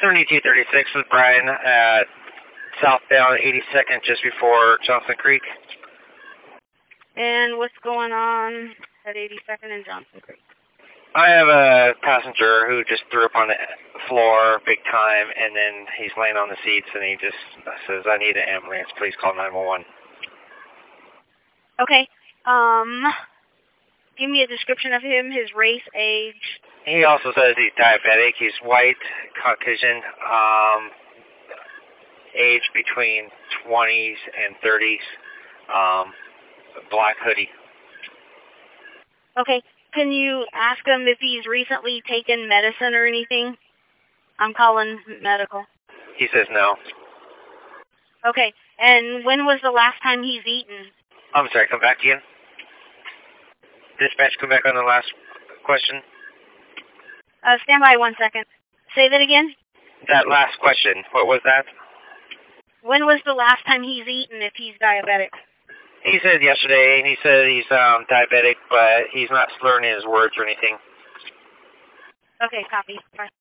7236 with Brian at southbound 82nd just before Johnson Creek. And what's going on at 82nd and Johnson Creek? I have a passenger who just threw up on the floor big time, and then he's laying on the seats, and he just says, I need an ambulance. Please call 911. Okay. Give me a description of him, his race, age. He also says he's diabetic. He's white, Caucasian, age between 20s and 30s, black hoodie. Okay. Can you ask him if he's recently taken medicine or anything? I'm calling medical. He says no. Okay. And when was the last time he's eaten? I'm sorry, come back again. Dispatch, come back on the last question. Stand by 1 second. Say that again? That last question, what was that? When was the last time he's eaten if he's diabetic? He said yesterday, and he said he's diabetic, but he's not slurring his words or anything. Okay, copy. Bye.